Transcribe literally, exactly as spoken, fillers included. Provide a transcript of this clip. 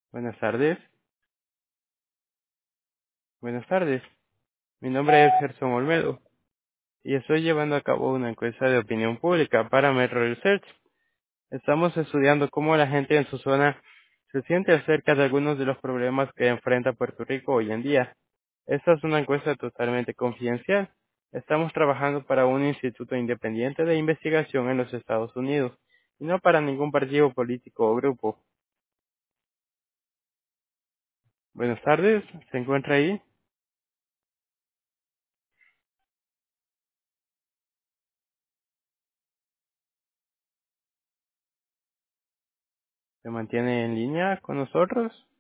Buenas tardes. Buenas tardes. Mi nombre es Gerson Olmedo y estoy llevando a cabo una encuesta de opinión pública para Metro Research. Estamos estudiando cómo la gente en su zona se siente acerca de algunos de los problemas que enfrenta Puerto Rico hoy en día. Esta es una encuesta totalmente confidencial. Estamos trabajando para un instituto independiente de investigación en los Estados Unidos y no para ningún partido político o grupo. Buenas tardes. ¿Se encuentra ahí? ¿Se mantiene en línea con nosotros?